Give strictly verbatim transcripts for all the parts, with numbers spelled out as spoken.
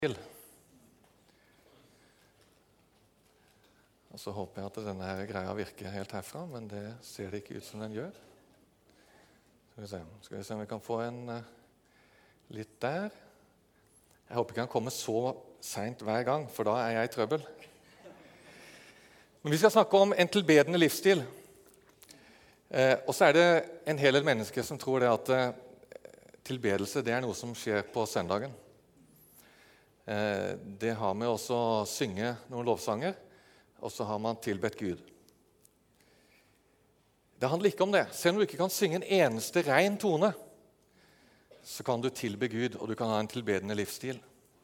til. Og så håper jeg at denne her greia virker helt herfra, men det ser det ikke ut som den gjør. Skal vi se, Skal vi se om vi kan få en uh, litt der. Jeg håper ikke han kommer så sent hver gang, for da er jeg i trøbbel. Men vi skal snakke om en tilbedende livsstil. Eh, og så er det en hel del mennesker som tror det at eh, tilbedelse det er noe som skjer på søndagen. Eh, det har med også å synge noen lovsanger, og så har man tilbedt Gud. Det handler ikke om det. Selv om du ikke kan synge en eneste ren tone, så kan du tilbe Gud, og du kan ha en tilbedende livsstil.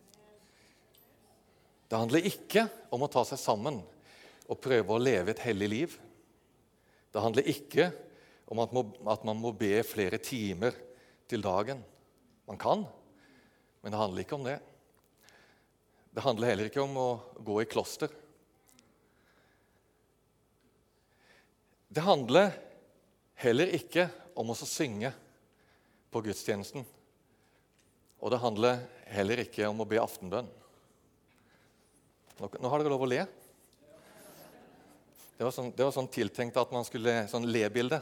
Det handler ikke om å ta seg sammen og prøve å leve et hellig liv. Det handler ikke om at, må, at man må be flere timer til dagen. Man kan, men det handler ikke om det. Det handler heller ikke om å gå i kloster. Det handler heller ikke om å synge på gudstjenesten. Og det handler heller ikke om å be aftenbønn. Nå, nå har dere lov å le. Det var sånn, det var sånn tiltenkt at man skulle sånn le-bilde.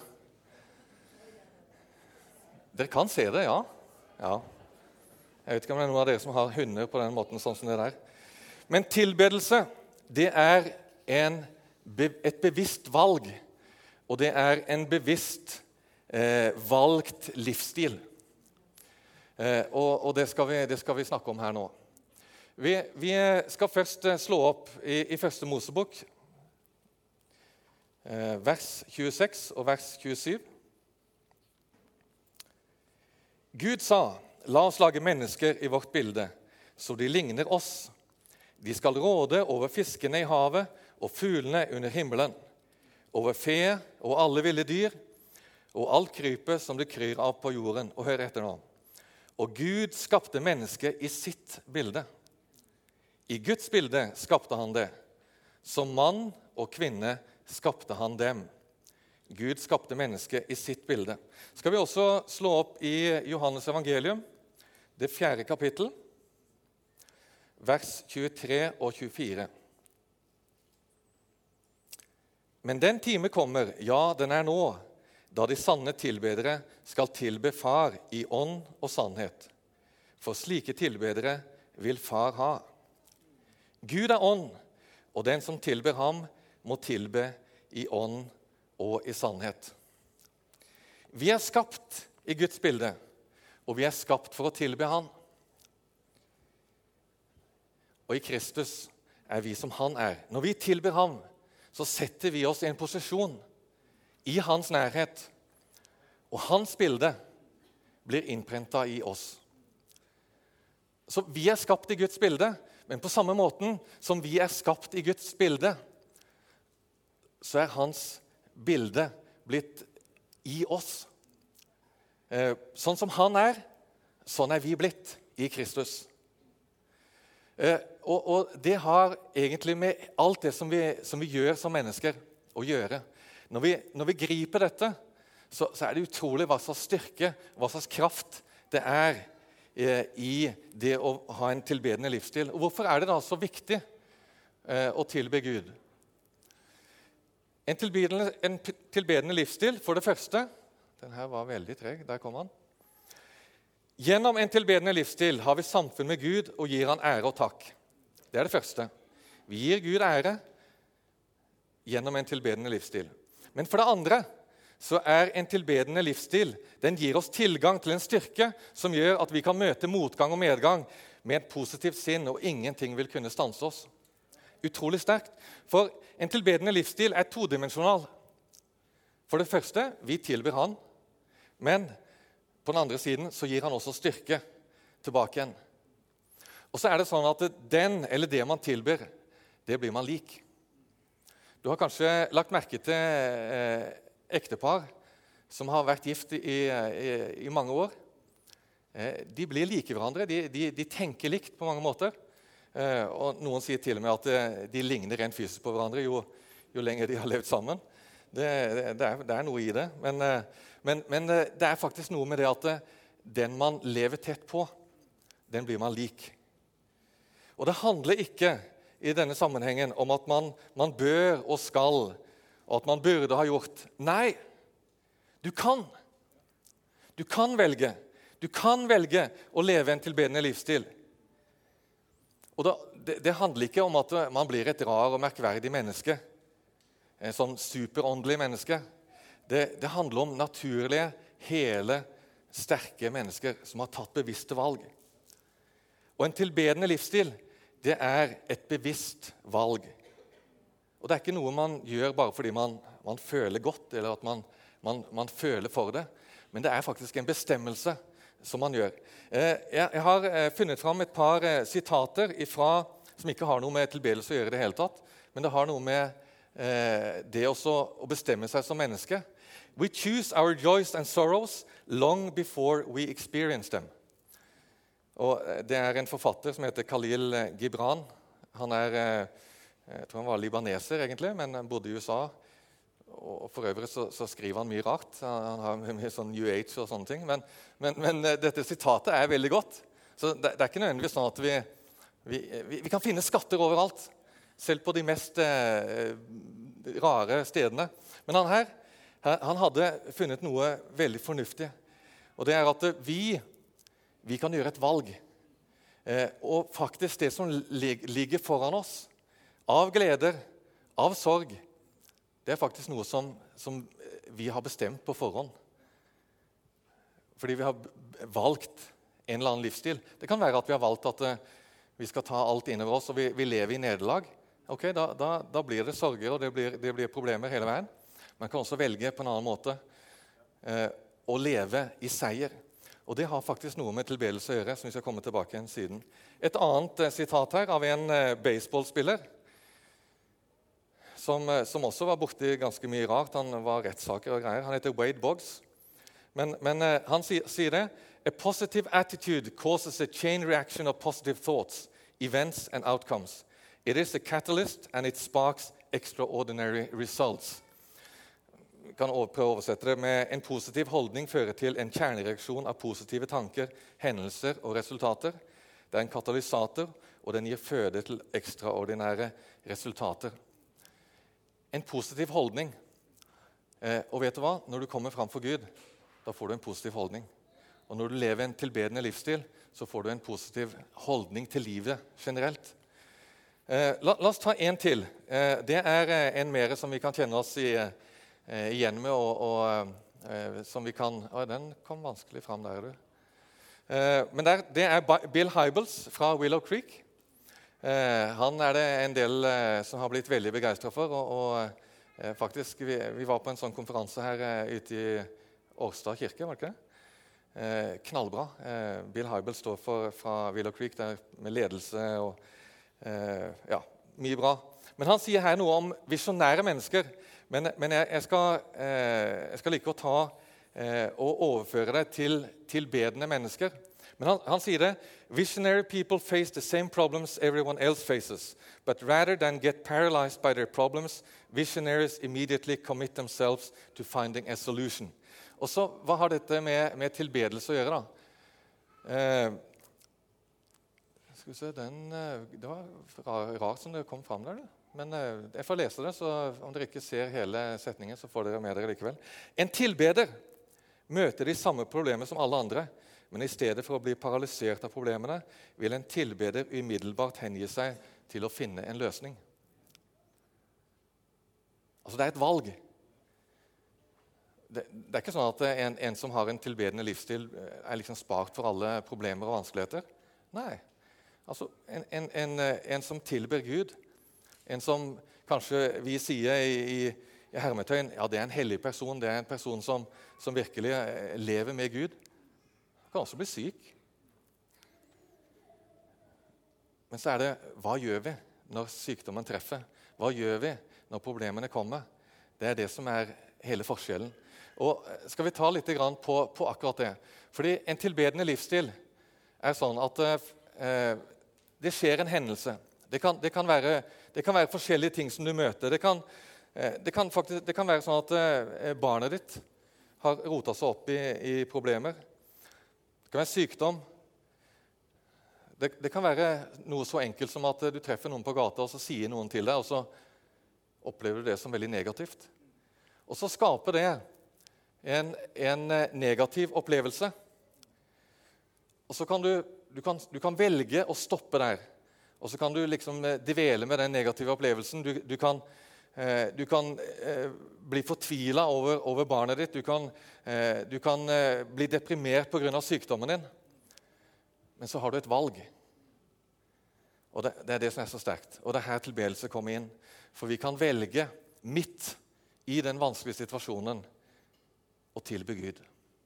Dere kan se det, ja. ja. Jeg vet ikke om det er noen av dere som har hunder på den måten, sånn som det der. Men tilbedelse, det er en, et bevisst valg, og det er en bevisst eh, valgt livsstil. Eh, og og det, skal vi, det skal vi snakke om her nå. Vi, vi skal først slå opp i, i første Mosebok, eh, vers tjueseks og vers tjuesju. Gud sa, la oss lage mennesker i vårt bilde, så de ligner oss. De skal råde over fiskene i havet og fuglene under himmelen, over fe og alle ville dyr, og alt krypet som det kryr av på jorden. Og hør etter nå. Og Gud skapte mennesket i sitt bilde. I Guds bilde skapte han det. Som mann og kvinne skapte han dem. Gud skapte mennesket i sitt bilde. Skal vi også slå opp i Johannes evangelium, det fjerde kapittel, vers tjuetre og tjuefire. Men den time kommer, ja, den er nå, da de sanne tilbedere skal tilbe Far i ånd og sannhet. For slike tilbedere vil Far ha. Gud er ånd, og den som tilber ham må tilbe i ånd og i sannhet. Vi er skapt i Guds bilde, og vi er skapt for å tilbe han. Og i Kristus er vi som han er. Når vi tilber ham, så setter vi oss i en posisjon i hans nærhet, og hans bilde blir innprentet i oss. Så vi er skapt i Guds bilde, men på samme måten som vi er skapt i Guds bilde, så er hans bilde blitt i oss. Sånn som han er, sånn er vi blitt i Kristus. Og, og det har egentlig med alt det som vi, som vi gjør som mennesker å gjøre. Når vi, når vi griper dette, så, så er det utrolig hva slags styrke, hva slags kraft det er eh, i det å ha en tilbedende livsstil. Og hvorfor er det da så viktig eh, å tilbe Gud? En tilbedende, en tilbedende livsstil, for det første, den her var veldig treg, der kom han. Gjennom en tilbedende livsstil har vi samfunn med Gud og gir han ære og takk. Det er det første. Vi gir Gud ære gjennom en tilbedende livsstil. Men for det andre så er en tilbedende livsstil, den gir oss tilgang til en styrke som gjør at vi kan møte motgang og medgang med et positivt sinn, og ingenting vil kunne stanse oss. Utrolig sterkt. For en tilbedende livsstil er todimensjonal. For det første, vi tilber han, men på den andre siden så gir han også styrke tilbake igjen. Og så er det sånn at den eller det man tilber, det blir man lik. Du har kanskje lagt merke til eh, ektepar som har vært gift i, i, i mange år. Eh, de blir like hverandre, de, de, de tenker likt på mange måter. Eh, og noen sier til og med at de ligner rent fysisk på hverandre jo, jo lenger de har levd sammen. Det, det, er, det er noe i det, men, men, men det er faktisk noe med det at den man lever tett på, den blir man lik. Og det handler ikke i denne sammenhengen om at man, man bør og skal, og at man burde ha gjort. Nei, du kan. Du kan velge. Du kan velge å leve en tilbedende livsstil. Og da, det, det handler ikke om at man blir et rar og merkverdig menneske, en sånn superåndelig menneske. Det, det handler om naturlige, hele, sterke mennesker som har tatt bevisste valg. Og en tilbedende livsstil, det er et bevisst valg. Og det er ikke noe man gjør bare fordi man, man føler godt, eller at man, man, man føler for det. Men det er faktisk en bestemmelse som man gjør. Jeg har funnet fram et par sitater ifra, som ikke har noe med tilbedelse å gjøre i det hele tatt, men det har noe med det også å bestemme seg som menneske. We choose our joys and sorrows long before we experience them. Og det er en forfatter som heter Khalil Gibran. Han er, jeg tror han var libaneser egentlig, men han bodde i U S A. Og for øvrig så, så skriver han mye rart. Han har mye sånn New Age og sånne ting. Men, men, men dette sitatet er veldig godt. Så det, det er ikke nødvendigvis sånn at vi, vi, vi, vi kan finne skatter overalt. Selv på de mest eh, rare stedene. Men han her, han hadde funnet noe veldig fornuftig. Og det er at vi, vi kan gjøre et valg. Eh, og faktisk det som ligger foran oss, av gleder, av sorg, det er faktisk noe som, som vi har bestemt på forhånd. Fordi vi har valgt en eller annen livsstil. Det kan være at vi har valgt at uh, vi skal ta alt innover oss, og vi, vi lever i nederlag. Ok, da, da, da blir det sorger, og det blir, det blir problemer hele veien. Man kan også velge på en annen måte uh, å leve i seier. Og det har faktisk noe med tilbedelse å gjøre, som vi skal komme tilbake igjen siden. Et annet uh, sitat her av en uh, baseballspiller, Som, som også var borti ganske mye rart. Han var rettssaker og greier. Han heter Wade Boggs. Men, men uh, han sier, sier det. A positive attitude causes a chain reaction of positive thoughts, events and outcomes. It is a catalyst and it sparks extraordinary results. Vi kan prøve å oversette det med en positiv holdning fører til en kjernereaksjon av positive tanker, hendelser og resultater. Det er en katalysator, og den gir føde til ekstraordinære resultater. En positiv holdning. Eh, og vet du hva? Når du kommer fram for Gud, da får du en positiv holdning. Og når du lever en tilbedende livsstil, så får du en positiv holdning til livet generelt. Eh, la, la oss ta en til. Eh, det er eh, en mer som vi kan kjenne oss i, eh, igjen med, og, og eh, som vi kan... Å, den kom vanskelig fram der, du. Eh, men der, det er Bill Hybels fra Willow Creek. Eh, han er det en del eh, som har blitt veldig begeistret for, og, og eh, faktisk, vi, vi var på en sånn konferanse her eh, ute i Årstad kirke, var det ikke det? Eh, knallbra. Eh, Bill Hybel står for, fra Willow Creek der med ledelse og eh, ja, mye bra. Men han sier her noe om visjonære mennesker, men, men jeg, jeg, skal, eh, jeg skal like å ta eh, og overføre det til tilbedende mennesker. Men han, han sier det, visionary people face the same problems everyone else faces, but rather than get paralyzed by their problems, visionaries immediately commit themselves to finding a solution. Og så, hva har dette med, med tilbedelse å gjøre da? Eh, skal vi se, den, det var rart som det kom fram der, men eh, jeg får lese det, så om dere ikke ser hele setningen, så får dere med dere likevel. En tilbeder møter de samme problemer som alle andre, men i stedet for å bli paralysert av problemene, vil en tilbeder umiddelbart hengi seg til å finne en løsning. Altså, det er et valg. Det, det er ikke sånn at en, en som har en tilbedende livsstil er liksom spart for alle problemer og vanskeligheter. Nei. Altså, en, en, en, en som tilber Gud, en som kanskje vi sier i, i, i hermetøyen, ja, det er en hellig person, det er en person som, som virkelig lever med Gud, kan også bli syk. Men så er det, hva gjør vi når sykdommen treffer? Hva gjør vi når problemene kommer? Det er det som er hele forskjellen. Og skal vi ta litt grann på, på akkurat det? Fordi en tilbedende livsstil er sånn at eh, det skjer en hendelse. Det kan, det, kan være, det kan være forskjellige ting som du møter. Det kan, eh, det kan, faktisk, det kan være sånn at eh, barnet ditt har rotet seg opp i, i problemer. Det kan være sykdom. Det, det kan være noe så enkelt som at du treffer noen på gata, og så sier noen til deg, og så opplever du det som veldig negativt. Og så skaper det en, en negativ opplevelse. Og så kan du, du, kan, du kan velge å stoppe der. Og så kan du liksom dvele med den negative opplevelsen. Du, du kan, eh, du kan eh, bli fortvilet over, over barnet ditt. Du kan, eh, du kan eh, bli deprimert på grunn av sykdommen din. Men så har du et valg. Og det, det er det som er så sterkt. Og det er her tilbedelse kommer inn. For vi kan velge midt i den vanskelige situasjonen å tilbe Gud.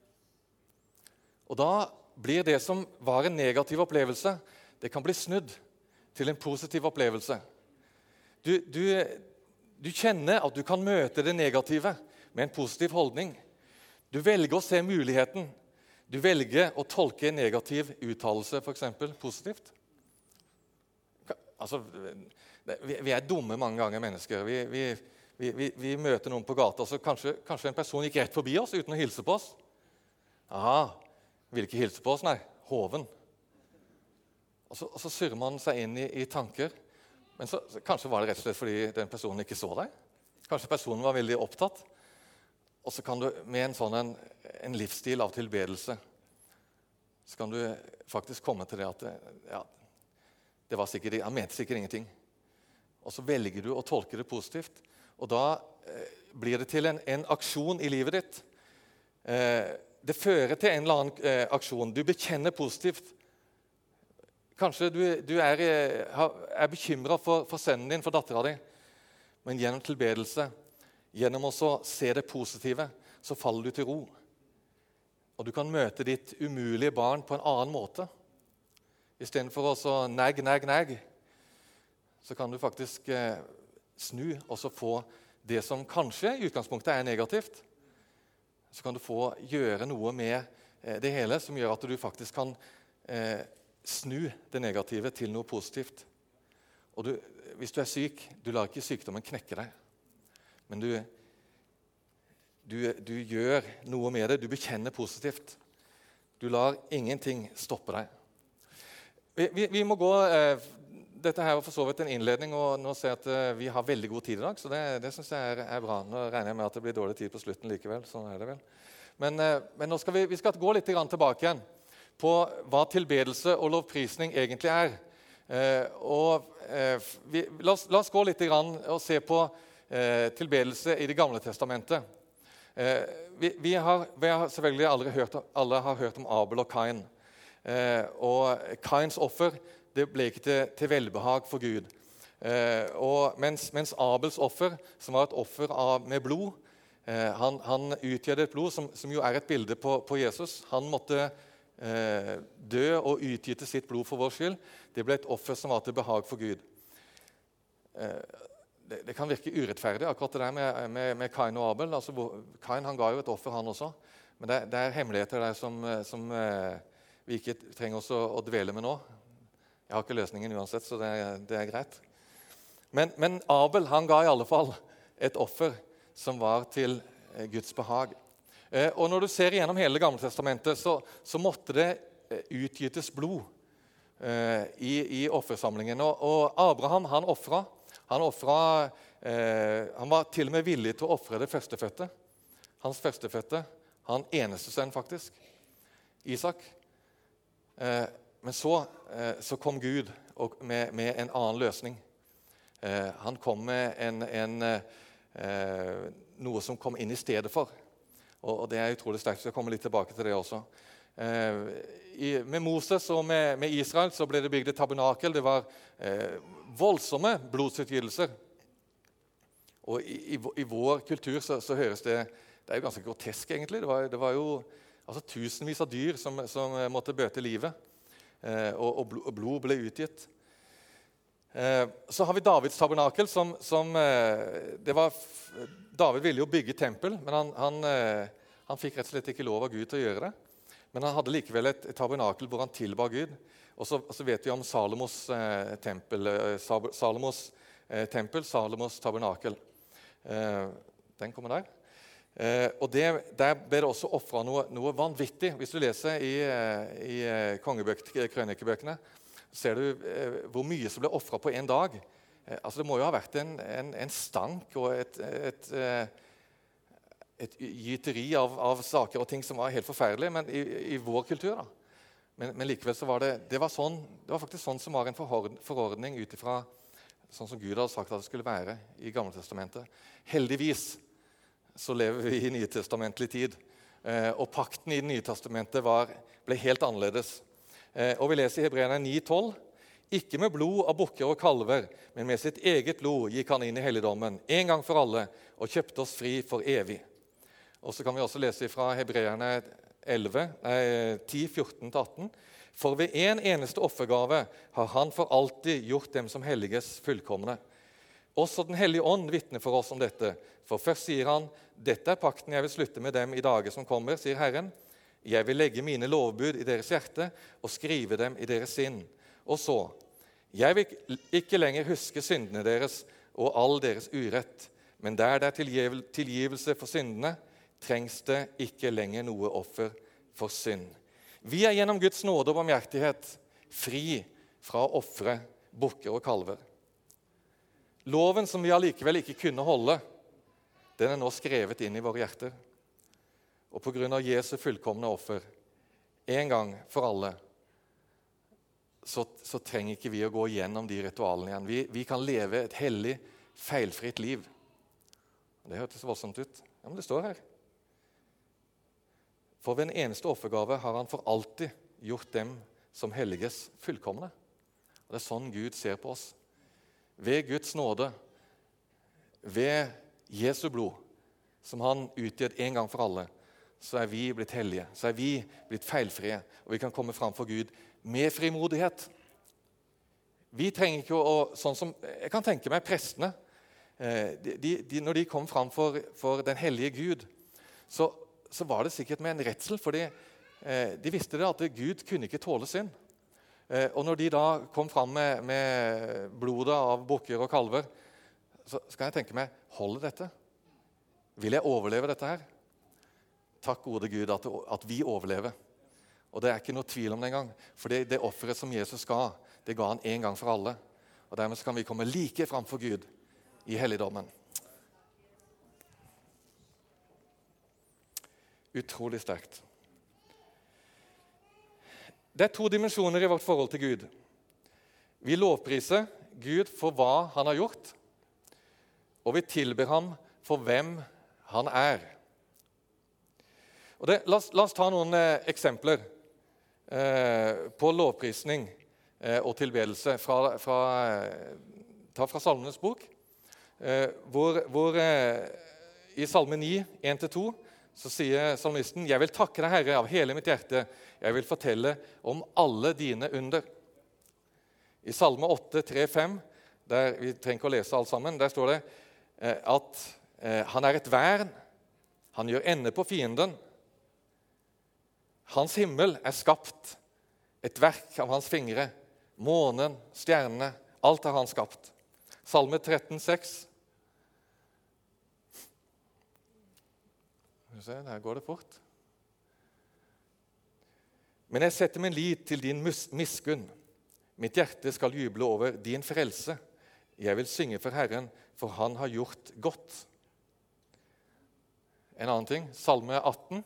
Og da blir det som var en negativ opplevelse, det kan bli snudd til en positiv opplevelse. Du, du, du kjenner at du kan møte det negative med en positiv holdning. Du velger å se muligheten. Du velger å tolke en negativ uttalelse, for eksempel, positivt. Altså, vi, vi er dumme mange ganger, mennesker. Vi, vi, vi, vi, vi møter noen på gata, så kanskje, kanskje en person gikk rett forbi oss uten å hilse på oss. Aha, vil ikke hilse på oss, nei. Hoven. Og så, og så surrer man seg inn i, i tanker. Men så, så, kanskje var det rett og slett fordi den personen ikke så deg. Kanskje personen var veldig opptatt. Og så kan du med en sånn en, en livsstil av tilbedelse, så kan du faktisk komme til det at ja, det var sikkert, han mente sikkert ingenting. Og så velger du å tolke det positivt. Og da eh, blir det til en, en aksjon i livet ditt. Eh, det fører til en eller annen eh, aksjon. Du bekjenner positivt. Kanskje du, du er, er bekymret for, for sønnen din, for datteren din. Men gjennom tilbedelse, gjennom å se det positive, så faller du til ro. Og du kan møte ditt umulige barn på en annen måte. I stedet for å negg, negg, negg, så kan du faktisk eh, snu og så få det som kanskje i utgangspunktet er negativt. Så kan du få gjøre noe med eh, det hele som gjør at du faktisk kan eh, snu det negative til noe positivt. Og du, hvis du er syk, du lar ikke sykdommen knekke deg. Men du, du, du gjør noe med det. Du bekjenner positivt. Du lar ingenting stoppe deg. Vi, vi, vi må gå... Eh, dette her var for så vidt en innledning, og nå ser jeg at eh, vi har veldig god tid i dag, så det, det synes jeg er, er bra. Nå regner jeg med at det blir dårlig tid på slutten likevel. Sånn er det vel. Men, eh, men nå skal vi, vi skal gå litt grann tilbake igjen på hva tilbedelse og lovprisning egentlig er. Eh, og, eh, vi, la, oss, la oss gå litt grann og se på eh, tilbedelse i Det gamle testamentet. Eh, vi, vi, har, vi har selvfølgelig aldri hørt, alle har hørt om Abel og Kain. Eh, og Kains offer det ble ikke til, til velbehag for Gud. Eh, og mens, mens Abels offer, som var et offer av, med blod, eh, han, han utgjorde et blod som, som jo er et bilde på, på Jesus. Han måtte Eh, dø og utgyte sitt blod for vår skyld. Det ble et offer som var til behag for Gud. Eh, det, det kan virke urettferdig, akkurat det der med, med, med Kain og Abel. Altså, hvor, Kain han ga jo et offer, han også. Men det, det er hemmeligheter der som, som eh, vi ikke trenger oss å, å dvele med nå. Jeg har ikke løsningen uansett, så det, det er greit. Men, men Abel han ga i alle fall et offer som var til eh, Guds behag. Eh, og når du ser igjennom hele Det gamle testamentet, så, så måtte det eh, utgytes blod eh, i, i offersamlingen. Og, og Abraham, han offra. Han, offra, eh, han var til og med villig til å offre det førstefødte. Hans førstefødte, han eneste sønn faktisk, Isak. Eh, men så, eh, så kom Gud og, med, med en annen løsning. Eh, han kom med en, en, eh, noe som kom inn i stedet for. Og det er utrolig sterkt, så jeg kommer litt tilbake til det også. Eh, i, med Moses og med, med Israel så ble det bygd et tabernakel. Det var eh, voldsomme blodsutgytelser. Og i, i, i vår kultur så, så høres det det er jo ganske grotesk egentlig. Det var, det var jo altså, tusenvis av dyr som, som måtte bøte livet, eh, og, og blod ble utgitt. Eh, så har vi Davids tabernakel, som, som eh, det var... David ville jo bygge tempel, men han, han, eh, han fikk rett og slett ikke lov av Gud til å gjøre det. Men han hadde likevel et, et tabernakel hvor han tilba Gud. Og så, og så vet vi om Salomos eh, tempel, eh, Salomos eh, tempel, Salomos tabernakel. Eh, den kommer der. Eh, og det, der ble det også offret noe, noe vanvittig. Hvis du leser i, i kongebøk, krønikebøkene, ser du eh, hvor mye som ble offret på en dag. Eh, altså det må jo ha vært en, en, en stank og et, et, et, et gyteri av, av saker og ting som var helt forferdelige, men i, i vår kultur da. Men, men likevel så var det, det, var sånn, det var faktisk sånn som var en forordning ut ifra sånn som Gud hadde sagt at det skulle være i Gamle Testamentet. Heldigvis så lever vi i Nytestamentlig tid, eh, og pakten i det Nye Testamentet var, ble helt annerledes. Eh, og vi leser i Hebreerne ni tolv, ikke med blod av bukker og kalver, men med sitt eget blod gikk han inn i helligdommen, en gang for alle, og kjøpte oss fri for evig. Og så kan vi også lese fra Hebreerne elleve, nei, ti fjorten til atten, for ved en eneste offergave har han for alltid gjort dem som helliges fullkomne. Også den hellige ånd vitner for oss om dette. For først sier han, dette er pakten jeg vil slutte med dem i dager som kommer, sier Herren. Jeg vil legge mine lovbud i deres hjerte og skrive dem i deres sinn. Og så, jeg vil ikke lenger huske syndene deres og all deres urett, men der det er tilgivelse for syndene, trengs det ikke lenger noe offer for synd. Vi er gjennom Guds nåde og barmhjertighet fri fra å ofre bukker og kalver. Loven som vi allikevel ikke kunne holde, den er nå skrevet inn i våre hjerter. Og på grunn av Jesu fullkomne offer, en gang for alle, så, så trenger ikke vi å gå gjennom de ritualene igjen. Vi, vi kan leve et hellig, feilfritt liv. Det hørtes voldsomt ut. Ja, men det står her. For ved en eneste offergave har han for alltid gjort dem som helliges fullkomne. Og det er sånn Gud ser på oss. Ved Guds nåde, ved Jesu blod, som han utgjør en gang for alle, så er vi blitt hellige, så er vi blitt feilfrie, og vi kan komme fram for Gud med frimodighet. Vi trenger ikke å, sånn som, jeg kan tenke meg prestene, de, de, de, når de kom fram for, for den hellige Gud, så så var det sikkert med en redsel, fordi eh, de visste det at Gud kunne ikke tåle synd. Eh, og når de da kom fram med, med blodet av bukker og kalver, så skal jeg tenke meg, holder dette? Vil jeg overleve dette her? Takk gode Gud at, at vi overlever. Og det er ikke noe tvil om det engang, for det, det offeret som Jesus ga, det ga han en gang for alle. Og dermed kan vi komme like fram for Gud i helligdommen. Utrolig sterkt. Det er to dimensjoner i vårt forhold til Gud. Vi lovpriser Gud for hva han har gjort, og vi tilber ham for hvem han er. Og det, la, oss, la oss ta noen eh, eksempler eh, på lovprisning eh, og tilbedelse fra, fra, eh, ta fra Salmenes bok, eh, hvor, hvor eh, i Salme ni, en til to, så sier salmisten, jeg vil takke deg, Herre, av hele mitt hjerte. Jeg vil fortelle om alle dine under. I Salme åtte, tre, fem, der vi trenger ikke å lese alt sammen, der står det eh, at eh, han er et vern, han gjør ende på fienden. Hans himmel er skapt, et verk av hans fingre, månen, stjernene, alt har han skapt. Salme tretten, seks. Der går det fort. Men jeg setter min lit til din miskunn. Mitt hjerte skal juble over din frelse. Jeg vil synge for Herren, for han har gjort godt. En annen ting, Salme atten.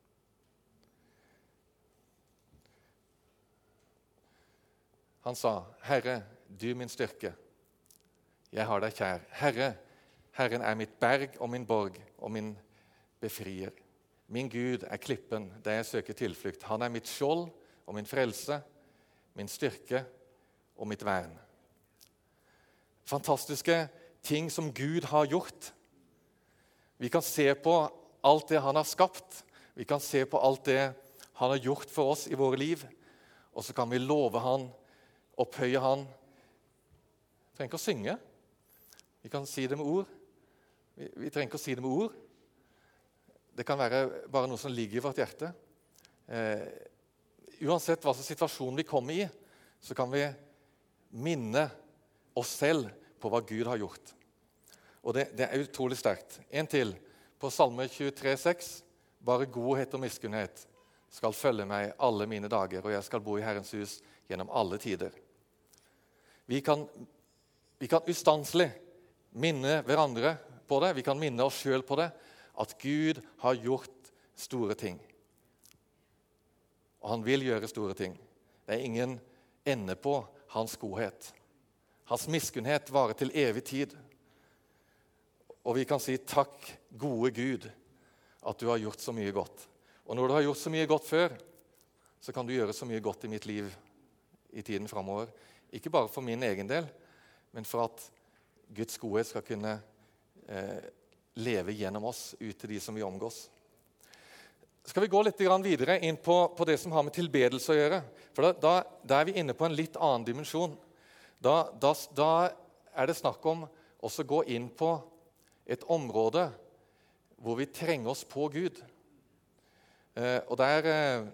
Han sa, Herre, du min styrke. Jeg har deg kjær. Herre, Herren er mitt berg og min borg og min befrier. Min Gud er klippen der jeg søker tilflukt. Han er mitt skjold og min frelse, min styrke og mitt vern. Fantastiske ting som Gud har gjort. Vi kan se på alt det han har skapt. Vi kan se på alt det han har gjort for oss i våre liv. Og så kan vi love han, opphøye han. Vi trenger ikke å synge. Vi kan si det med ord. Vi, vi trenger ikke å si det med ord. Det kan være bare noe som ligger i vårt hjerte. Eh, uansett hva slags situasjon vi kommer i, så kan vi minne oss selv på hva Gud har gjort. Og det, det er utrolig sterkt. En til, på Salme tjuetre, seks. Bare godhet og miskunnhet skal følge meg alle mine dager, og jeg skal bo i Herrens hus gjennom alle tider. Vi kan, vi kan ustanselig minne hverandre på det, vi kan minne oss selv på det, at Gud har gjort store ting. Og han vil gjøre store ting. Det er ingen ende på hans godhet. Hans miskunnhet varer til evig tid. Og vi kan si takk, gode Gud, at du har gjort så mye godt. Og når du har gjort så mye godt før, så kan du gjøre så mye godt i mitt liv i tiden fremover. Ikke bare for min egen del, men for at Guds godhet skal kunne eh, leve gjennom oss ut til de som vi omgås. Skal vi gå litt videre inn på, på det som har med tilbedelse å gjøre? For da, da, da er vi inne på en litt annen dimensjon. Da, da, da er det snakk om også å gå inn på et område hvor vi trenger oss på Gud. Eh, og der eh,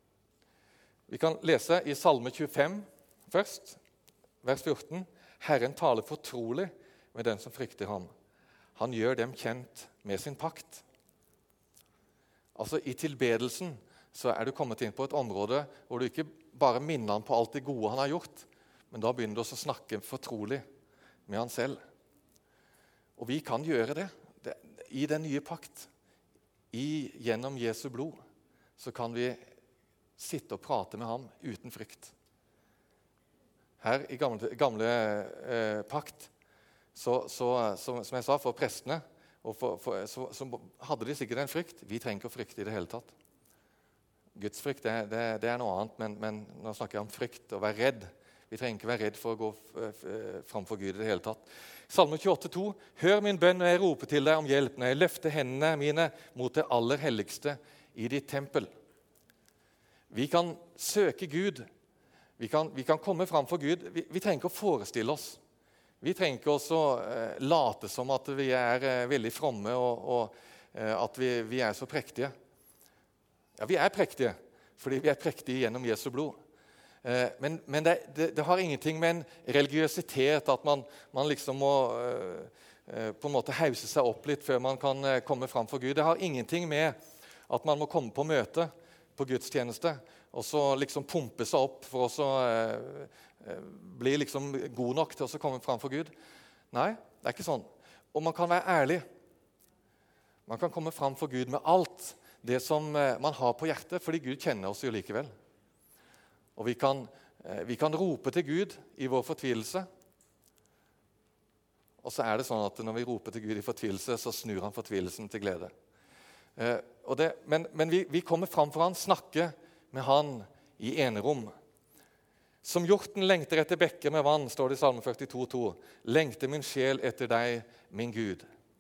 vi kan lese i Salme tjuefem først, vers fjorten. Herren taler fortrolig med den som frykter ham. Han gjør dem kjent med sin pakt. Altså i tilbedelsen så er du kommet inn på et område hvor du ikke bare minner han på alt det gode han har gjort, men da begynner du også å snakke fortrolig med han selv. Og vi kan gjøre det. det I den nye pakt, i, gjennom Jesu blod, så kan vi sitte og prate med ham uten frykt. Her i gamle, gamle eh, pakt, så, så, så, som jeg sa, for prestene, og for, for, så, så hadde de sikkert en frykt. Vi trenger ikke å frykte i det hele tatt. Guds frykt, det, det, det er noe annet, men, men nå snakker jeg om frykt, å være redd. Vi trenger ikke være redd for å gå framfor Gud i det hele tatt. Salme tjueåtte to. Hør min bønn når jeg roper til deg om hjelp, når jeg løfter hendene mine mot det aller helligste i ditt tempel. Vi kan søke Gud. Vi kan, vi kan komme framfor Gud. Vi, vi trenger ikke å forestille oss. Vi trenger ikke også eh, late som at vi er eh, veldig fromme og, og eh, at vi, vi er så prektige. Ja, vi er prektige, fordi vi er prektige gjennom Jesu blod. Eh, men men det, det, det har ingenting med en religiøsitet at man, man liksom må eh, på en måte hause seg opp litt før man kan eh, komme framfor Gud. Det har ingenting med at man må komme på møte på gudstjeneste og så liksom pumpe seg opp for å så, eh, bli liksom god nok til å komme framfor Gud. Nei, det er ikke sånn. Og man kan være ærlig. Man kan komme framfor Gud med alt det som eh, man har på hjertet, fordi Gud kjenner oss jo likevel. Og vi kan, eh, vi kan rope til Gud i vår fortvilelse. Og så er det sånn at når vi roper til Gud i fortvilelse, så snur han fortvilelsen til glede. Eh, og det, men men vi, vi kommer framfor han, snakker med han i enerom. Som hjorten lengter etter bekker med vann, står det i Salme førtito to. Lengter min sjel etter deg, min Gud.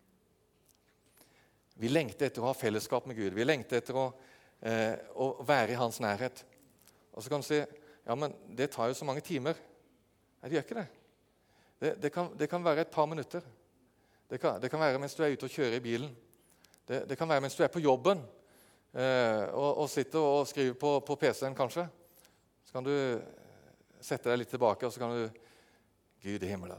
Vi lengter etter å ha fellesskap med Gud. Vi lengter etter å, eh, å være i hans nærhet. Og så kan du si, ja, men det tar jo så mange timer. Nei, det gjør ikke det. Det, det, kan, det kan være et par minutter. Det kan, det kan være mens du er ute og kjører i bilen. Det, det kan være mens du er på jobben eh, og, og sitter og skriver på, på P C-en kanskje. Så kan du sette deg litt tilbake, og så kan du Gud i himmelen.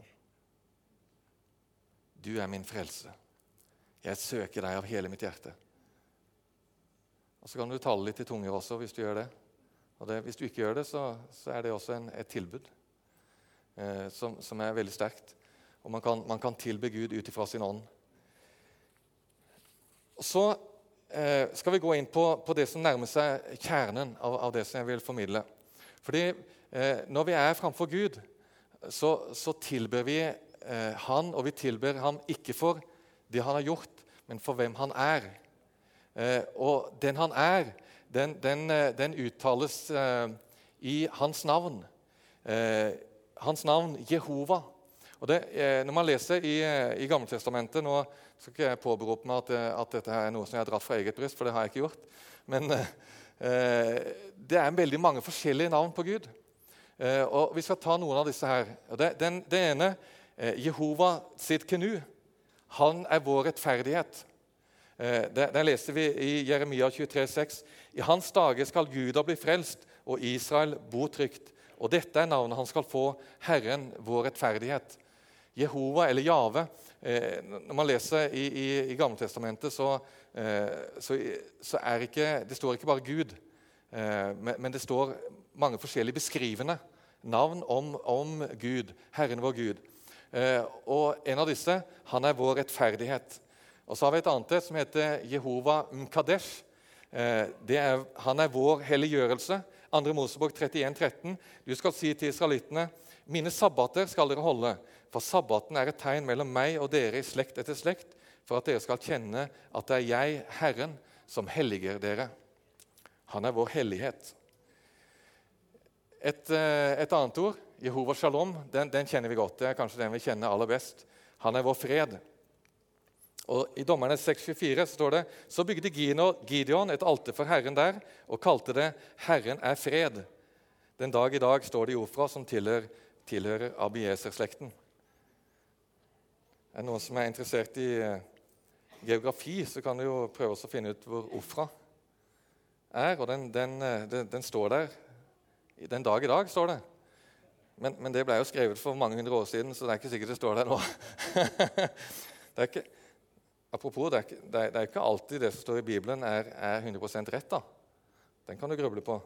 Du er min frelse. Jeg søker deg av hele mitt hjerte. Og så kan du tale litt i tunger også, hvis du gjør det. Og det, hvis du ikke gjør det, så, så er det også en, et tilbud eh, som, som er veldig sterkt. Og man kan, man kan tilbe Gud ut ifra sin ånd. Og så eh, skal vi gå inn på, på det som nærmer seg kjernen av, av det som jeg vil formidle. Fordi eh, når vi er framfor Gud, så, så tilber vi eh, han, og vi tilber ham ikke for det han har gjort, men for hvem han er. Eh, og den han er, den, den, den uttales eh, i hans navn. Eh, hans navn, Jehova. Og det, eh, når man leser i, i Gammeltestamentet, nå skal ikke jeg påberope meg at, at dette er noe som jeg har dratt fra eget bryst, for det har jeg ikke gjort, men eh, det er veldig mange forskjellige navn på Gud. Eh, og vi skal ta noen av disse her. Det, den, det ene, eh, Jehova Sidkenu, han er vår rettferdighet. Eh, der, der leser vi i Jeremia tjuetre seks, i hans dager skal Juda bli frelst, og Israel bo trygt. Og dette er navnet han skal få, Herren, vår rettferdighet. Jehova eller Jave, eh, når man leser i, i, i Gammeltestamentet, så, eh, så, så er ikke, det står ikke bare Gud, eh, men, men det står mange forskjellige beskrivende navn om, om Gud, Herren vår Gud. Eh, og en av disse, han er vår rettferdighet. Og så har vi et annet som heter Jehova Mkadesh. Eh, det er, han er vår helliggjørelse. Andre Mosebok trettien tretten. Du skal si til israelittene, mine sabbater skal dere holde, for sabbaten er et tegn mellom meg og dere i slekt etter slekt, for at dere skal kjenne at det er jeg, Herren, som helliger dere. Han er vår hellighet. Et, et annet ord, Jehova Shalom, den, den kjenner vi godt. Det er kanskje den vi kjenner aller best. Han er vår fred. Og I Dommerne seks tjuefire står det, så bygde Gideon et alter for Herren der, og kalte det Herren er fred. Den dag i dag står det i Ofra, som tilhører, tilhører Abieser-slekten. Er det noen som er interessert i geografi, så kan du jo prøve å finne ut hvor Ofra er, og den, den, den, den står der. Den dag i dag står det. Men, men det ble jo skrevet for mange hundre år siden, så det er ikke sikkert det står der nå. det er ikke, apropos, det er ikke, det er, det er ikke alltid det som står i Bibelen er, er hundre prosent rett. Da. Den kan du gruble på.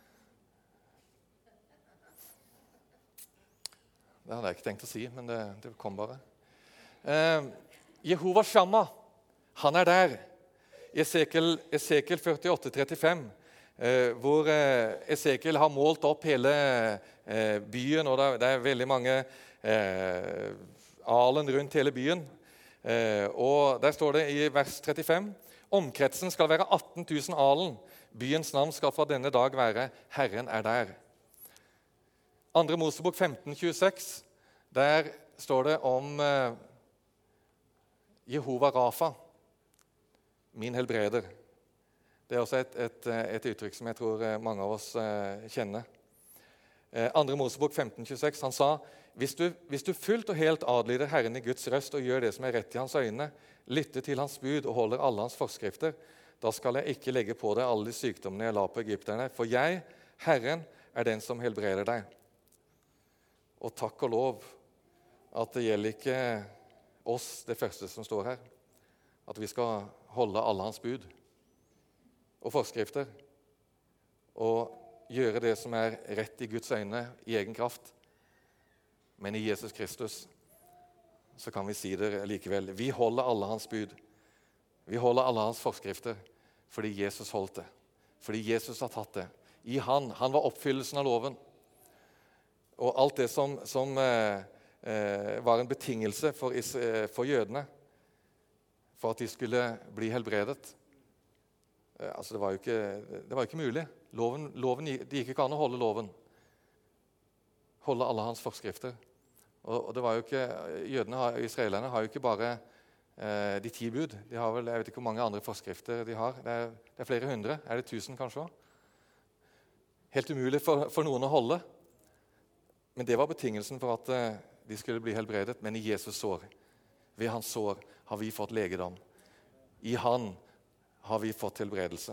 Det hadde jeg ikke tenkt å si, men det, det kom bare. Eh, Jehova Shammah, han er der. Esekiel, Esekiel førtiåtte trettifem, eh, hvor eh, Esekiel har målt opp hele eh, byen, og det er, det er veldig mange eh, alen rundt hele byen. Eh, og der står det i vers trettifem, omkretsen skal være atten tusen alen. Byens navn skal fra denne dag være Herren er der. Andre Mosebok femten tjueseks, der står det om eh, Jehova Rafa, min helbreder. Det er også et, et, et uttrykk som jeg tror mange av oss eh, kjenner. Eh, Andre Mosebok femten tjueseks, han sa, hvis du, hvis du fullt og helt adlyder Herren i Guds røst og gjør det som er rett i hans øyne, lytter til hans bud og holder alle hans forskrifter, da skal jeg ikke legge på deg alle de sykdommene jeg la på egypterne, for jeg, Herren, er den som helbreder deg. Og takk og lov at det gjelder ikke oss, det første som står her, at vi skal holde alle hans bud og forskrifter og gjøre det som er rett i Guds øyne i egen kraft. Men i Jesus Kristus så kan vi si det likevel. Vi holder alle hans bud. Vi holder alle hans forskrifter fordi Jesus holdt det. Fordi Jesus har tatt det. I han, han var oppfyllelsen av loven. Og alt det som, som eh, eh, var en betingelse for, eh, for jødene, for at de skulle bli helbredet. Eh, altså det var jo ikke, det var jo ikke mulig. Loven, loven, det gikk ikke an å holde loven. Holde alle hans forskrifter. Og, og det var jo ikke, jødene, har, israelerne, har jo ikke bare eh, de ti bud. De har vel, jeg vet ikke hvor mange andre forskrifter de har. Det er, det er flere hundre. Er det tusen kanskje også? Helt umulig for, for noen å holde. Men det var betingelsen for at uh, de skulle bli helbredet. Men i Jesus sår, ved hans sår, har vi fått legedom. I han har vi fått helbredelse.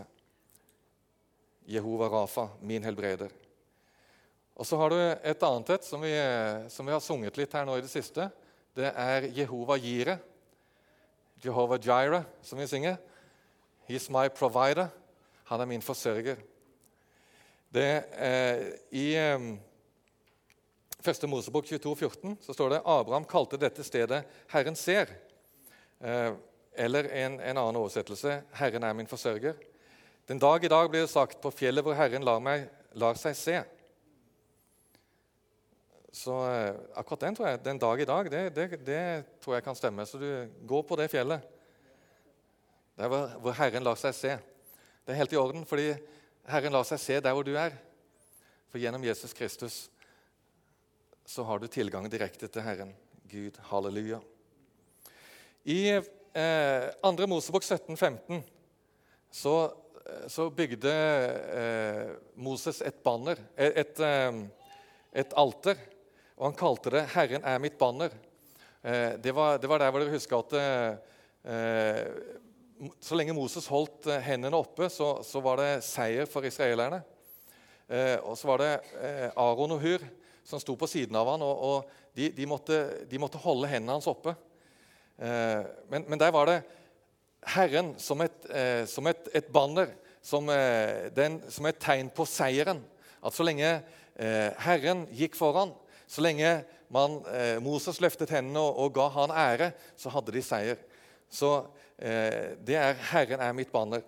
Jehova Rafa, min helbreder. Og så har du et annet et som vi, som vi har sunget litt her nå i det siste. Det er Jehova Jireh. Jehova Jireh, som vi synger. He's my provider. Han er min forsørger. Det er i... Um, Første Mosebok tjueto fjorten, så står det Abraham kalte dette stedet Herren ser. Eh, eller en, en annen oversettelse, Herren er min forsørger. Den dag i dag blir det sagt på fjellet hvor Herren lar, meg, lar seg se. Så eh, akkurat den tror jeg, den dag i dag, det, det, det tror jeg kan stemme. Så du går på det fjellet. Der hvor, hvor Herren lar seg se. Det er helt i orden, fordi Herren lar seg se der hvor du er. For gjennom Jesus Kristus så har du tilgang direkte til Herren, Gud. Halleluja. I eh, Andre Mosebok sytten femten så, så bygde eh, Moses et banner, et, et, et alter, og han kalte det Herren er mitt banner. Eh, det, var, det var der hvor dere husker at eh, så lenge Moses holdt hendene oppe, så, så var det seier for israelerne. Eh, og så var det eh, Aaron og Hur som sto på siden av han, og, og de, de, måtte, de måtte holde hendene hans oppe. Eh, men, men der var det Herren som et, eh, som et, et banner, som, eh, den, som et tegn på seieren. At så lenge eh, Herren gikk foran. Så lenge man, eh, Moses løftet hendene og, og ga han ære, så hadde de seier. Så eh, det er 'Herren er mitt banner'.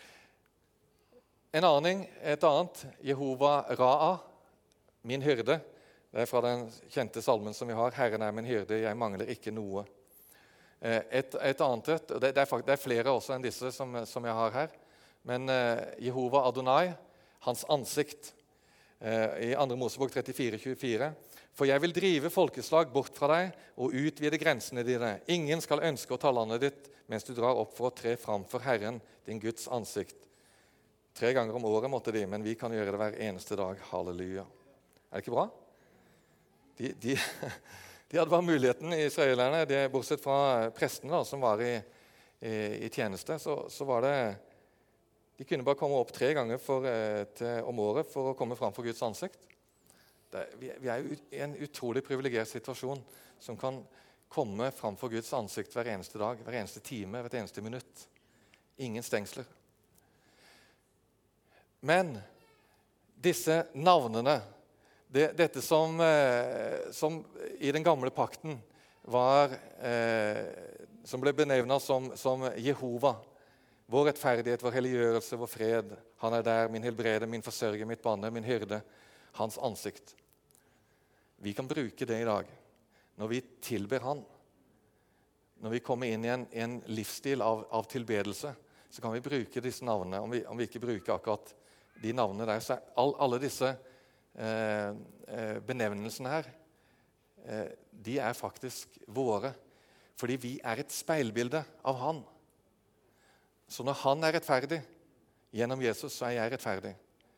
En aning, et annet, Jehova Ra'a, min hyrde. Det er fra den kjente salmen som vi har, 'Herren er min hyrde, jeg mangler ikke noe'. Et, et annet et, og det, det, er faktisk, det er flere også enn disse som, som jeg har her, men eh, Jehova Adonai, hans ansikt, eh, i andre Mosebok trettifire tjuefire. For jeg vil drive folkeslag bort fra deg og utvide grensene dine. Ingen skal ønske å ta landet ditt mens du drar opp for å tre fram for Herren, din Guds ansikt. Tre ganger om året måtte de, men vi kan gjøre det hver eneste dag. Halleluja. Er det ikke bra? De, de, de hadde bare muligheten, israelerne, de, bortsett fra prestene da, som var i, i, i tjeneste, så, så var det, de kunne bare komme opp tre ganger for, til, om året for å komme fram for Guds ansikt. Det, vi, vi er i en utrolig privilegert situasjon som kan komme fram for Guds ansikt hver eneste dag, hver eneste time, hvert eneste minutt. Ingen stengsler. Men disse navnene, det, dette som, eh, som i den gamle pakten var, eh, som ble benevnet som, som Jehova, vår rettferdighet, vår helliggjørelse, vår fred, han er der, min helbrede, min forsørger, mitt banner, min hyrde, hans ansikt. Vi kan bruke det i dag når vi tilber han. Når vi kommer inn i en, en livsstil av, av tilbedelse, så kan vi bruke disse navnene. Om vi, om vi ikke bruker akkurat de navnene der, så er all, alle disse eh, eh, benevnelsene her, eh, de er faktisk våre. Fordi vi er et speilbilde av han. Så når han er rettferdig, gjennom Jesus, så er jeg rettferdig.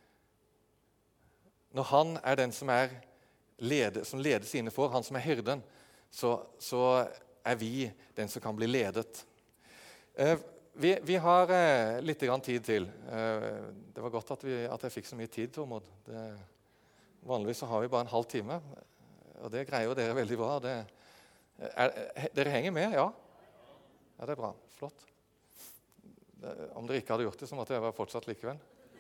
Når han er den som, er lede, som leder sine får, han som er hyrden, så, så er vi den som kan bli ledet. Eh, vi, vi har eh, litt grann tid til. Eh, det var godt at, vi, at jeg fikk så mye tid, Tormod. Det, vanligvis så har vi bare en halv time, og det greier jo dere veldig bra. Det, er, dere henger med, ja? Ja, det er bra. Flott. Om dere ikke hadde gjort det, så måtte jeg være fortsatt likevel.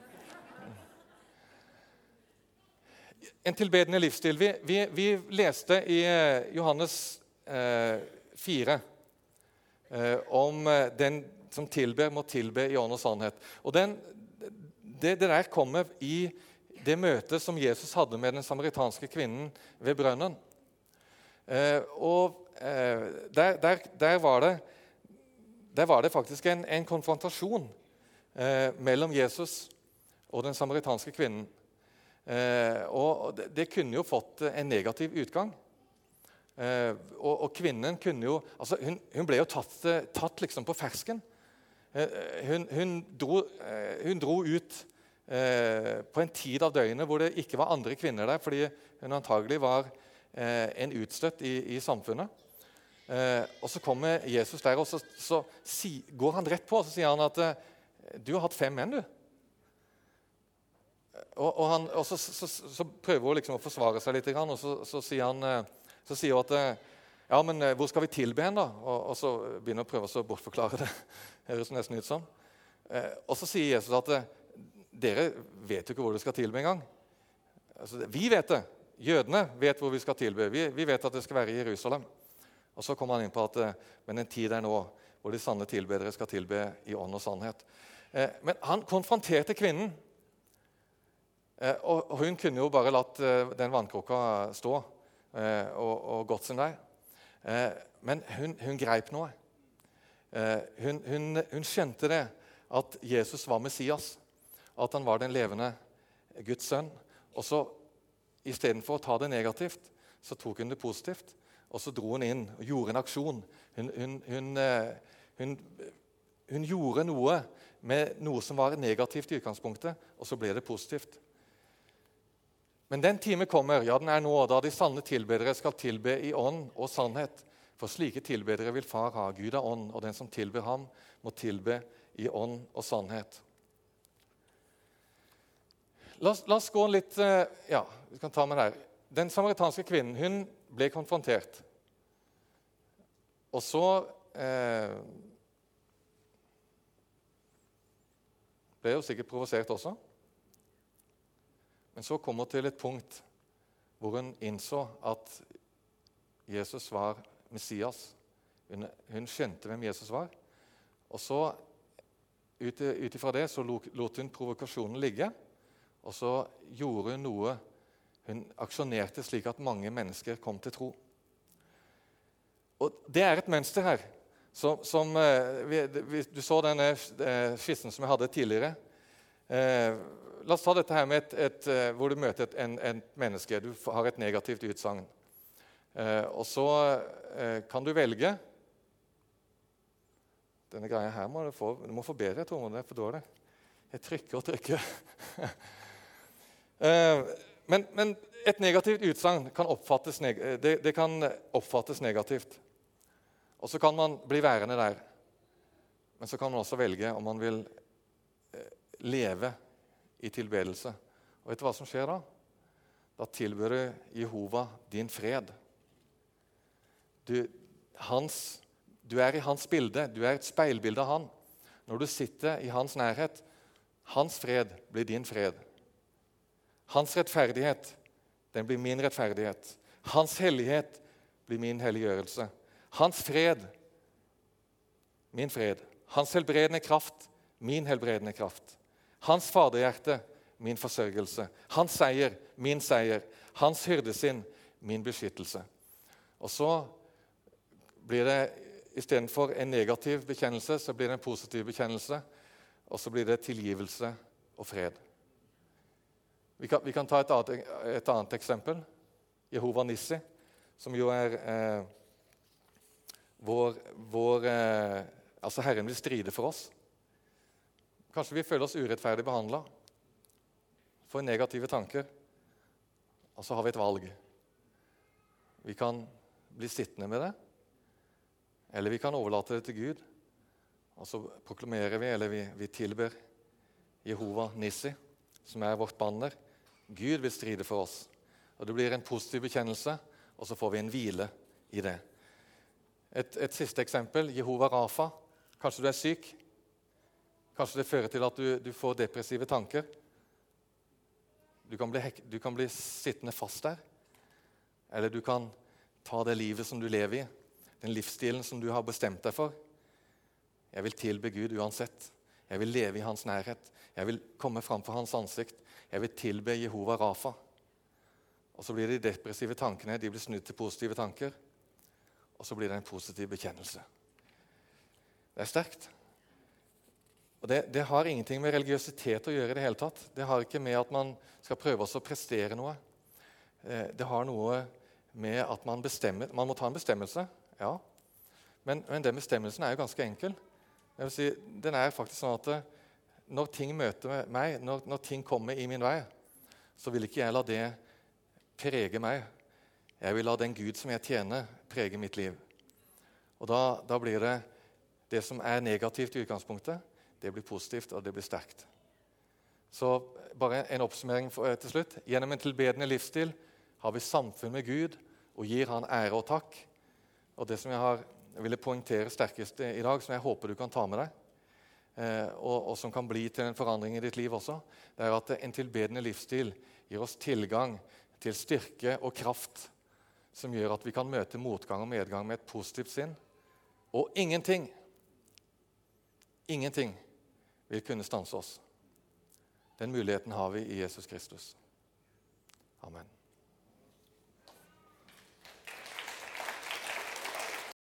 En tilbedende livsstil. Vi, vi, vi leste i Johannes eh, fire eh, om den som tilber, må tilbe i ånd og sannhet. Og den, det, det der kommer i det møtet som Jesus hadde med den samaritanske kvinnen ved brønnen. Eh, og eh, der, der, der var det Der var det faktisk en, en konfrontasjon eh, mellom Jesus og den samaritanske kvinnen. Eh, og det, det kunne jo fått en negativ utgang. Eh, og, og kvinnen kunne jo altså Hun, hun ble jo tatt, tatt liksom på fersken. Eh, hun, hun, dro, eh, hun dro ut eh, på en tid av døgnet hvor det ikke var andre kvinner der, fordi hun antagelig var eh, en utstøtt i, i samfunnet. Eh, og så kommer Jesus der, og så, så si, går han rett på, og så sier han at du har hatt fem menn, du. Og, og, han, og så, så, så prøver hun liksom å forsvare seg litt, og så, så sier han så sier hun at ja, men hvor skal vi tilbe henne da? Og, og så begynner hun å prøve å bortforklare det. Det høres nesten ut som. Eh, og så sier Jesus at dere vet jo ikke hvor dere skal tilbe en gang. Altså, vi vet det. Jødene vet hvor vi skal tilbe. Vi, vi vet at det skal være i Jerusalem. Og så kommer han inn på at men en tid er nå hvor de sanne tilbedere skal tilbe i ånd og sannhet. Eh, men han konfronterte kvinnen, eh, og hun kunne jo bare latt eh, den vannkrukka stå eh, og, og gått sin vei. Eh, men hun, hun greip noe. Eh, hun, hun, hun skjønte det, at Jesus var Messias, at han var den levende Guds sønn. Og så, i stedet for å ta det negativt, så tok hun det positivt. Og så dro hun inn og gjorde en aksjon. Hun, hun, hun, hun, hun gjorde noe med noe som var negativt i utgangspunktet, og så ble det positivt. Men den time kommer, ja den er nå, da de sanne tilbedere skal tilbe i ånd og sannhet. For slike tilbedere vil far ha, Gud er ånd, og den som tilber ham må tilbe i ånd og sannhet. La oss, la oss gå litt, ja, vi kan ta med der. Den samaritanske kvinnen, hun ble konfrontert. Og så eh, ble hun sikkert provosert også. Men så kom hun til et punkt hvor hun innså at Jesus var Messias. Hun, hun skjønte hvem Jesus var. Og så, ut, ut ifra det, så lot hun provokasjonen ligge, og så gjorde hun noe. Hun aksjonerte slik at mange mennesker kom til tro. Og det er et mønster her. Som, som vi, vi, du så denne skissen som jeg hadde tidligere. Eh, la oss ta dette her med et, et, hvor du møter et en, en menneske. Du har et negativt utsagn. Eh, og så eh, kan du velge. Denne greia her må du få, du må få bedre, Tormod, det er for dårlig. Jeg trykker og trykker. eh, men, men et negativt utsagn kan oppfattes, neg- det, det kan oppfattes negativt. Og så kan man bli værende der. Men så kan man også velge om man vil leve i tilbedelse. Og vet du hva som skjer da? Da tilbyr du Jehova din fred. Du, hans, du er i hans bilde. Du er et speilbilde av han. Når du sitter i hans nærhet, hans fred blir din fred. Hans rettferdighet, den blir min rettferdighet. Hans hellighet blir min helliggjørelse. Hans fred, min fred. Hans helbredende kraft, min helbredende kraft. Hans faderhjerte, min forsørgelse. Hans seier, min seier. Hans hyrdesinn, min beskyttelse. Og så blir det, i stedet for en negativ bekjennelse, så blir det en positiv bekjennelse. Og så blir det tilgivelse og fred. Vi kan, vi kan ta et annet, et annet eksempel. Jehova Nissi, som jo er... Eh, Vår, vår, eh, altså Herren vil stride for oss. Kanskje vi føler oss urettferdig behandlet, får negative tanker, og så har vi et valg. Vi kan bli sittende med det, eller vi kan overlate det til Gud, og så proklamerer vi, eller vi, vi tilber Jehova Nissi, som er vårt banner. Gud vil stride for oss, og det blir en positiv bekjennelse, og så får vi en hvile i det. Et, et siste eksempel, Jehova Rafa. Kanskje du er syk. Kanskje det fører til at du, du får depressive tanker. Du kan, bli, du kan bli sittende fast der. Eller du kan ta det livet som du lever i, den livsstilen som du har bestemt deg for. Jeg vil tilbe Gud uansett. Jeg vil leve i hans nærhet. Jeg vil komme fram for hans ansikt. Jeg vil tilbe Jehova Rafa. Og så blir de depressive tankene, de blir snudd til positive tanker. Og så blir det en positiv bekjennelse. Det er sterkt. Og det, det har ingenting med religiøsitet å gjøre i det hele tatt. Det har ikke med at man skal prøve å prestere noe. Det har noe med at man bestemmer. Man må ta en bestemmelse, ja. Men, men den bestemmelsen er jo ganske enkel. Jeg vil si, den er faktisk sånn at når ting møter meg, når, når ting kommer i min vei, så vil ikke jeg la det prege meg. Jeg vil la den Gud som jeg tjener, prege mitt liv. Og da, da blir det det som er negativt i utgangspunktet, det blir positivt, og det blir sterkt. Så bare en oppsummering for, til slutt. Gjennom en tilbedende livsstil har vi samfunn med Gud og gir han ære og takk. Og det som jeg har, jeg ville poengtere sterkest i dag, som jeg håper du kan ta med deg, eh, og, og som kan bli til en forandring i ditt liv også, det er at en tilbedende livsstil gir oss tilgang til styrke og kraft, som gjør at vi kan møte motgang og medgang med et positivt sinn. Og ingenting, ingenting vil kunne stanse oss. Den muligheten har vi i Jesus Kristus. Amen.